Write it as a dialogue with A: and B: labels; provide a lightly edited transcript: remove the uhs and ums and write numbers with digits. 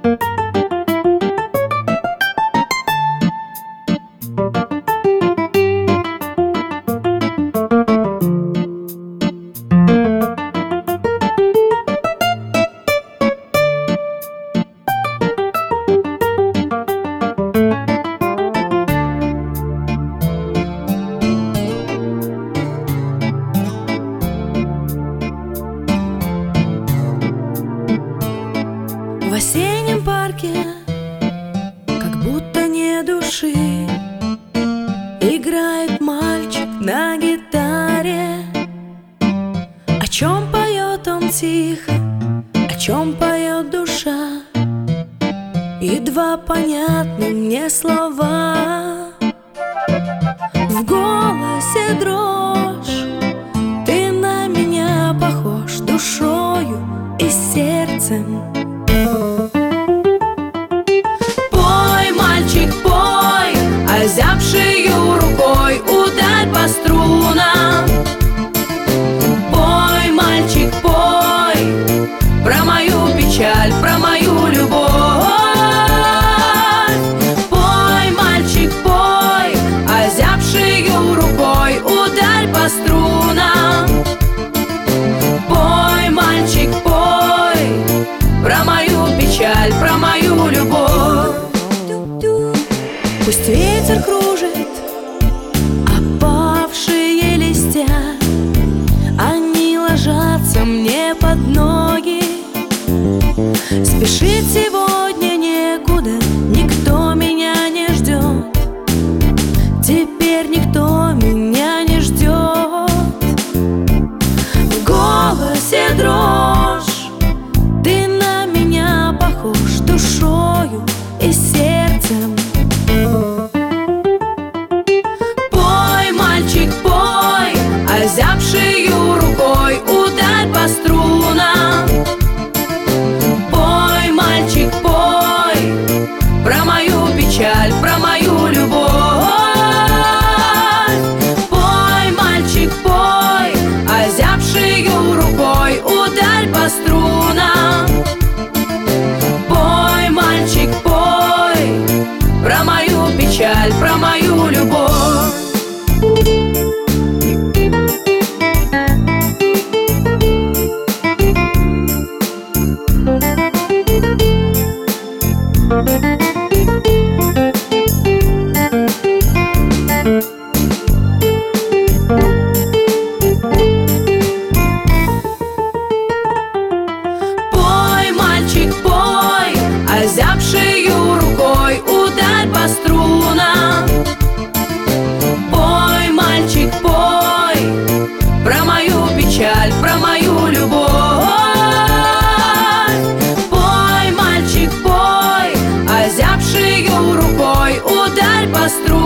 A: В осеннем парке, как будто не души, играет мальчик на гитаре. О чем поет он тихо, о чем поет душа, едва понятны мне слова. В голосе дрожь, ты на меня похож душою и сердцем. Пой, мальчик, пой, озябшею рукой ударь по струнам. Пой, мальчик, пой, про мою печаль, про мою любовь. Пой, мальчик, пой, озябшею рукой ударь по струнам. Пой, мальчик, пой, про мою печаль, про мою любовь. Пусть ветер кружит опавшие листья, они ложатся мне под ноги. Спешить сегодня некуда, никто меня не ждет. Теперь никто меня не ждет. В голосе дрожь, ты на меня похож душою и сердцем. Пой, мальчик, пой, озябшею рукой ударь по струнам. Пой, мальчик, пой, про мою печаль, про мою любовь. Пой, мальчик, пой, озябшею рукой ударь по струнам. Пой, мальчик, пой, про мою печаль, про мою любовь. Пой, мальчик, пой, озябшею рукой ударь по струнам. Пой, мальчик, пой, про мою печаль, про мою любовь. Пой, мальчик, пой, озябшею рукой ударь по струнам.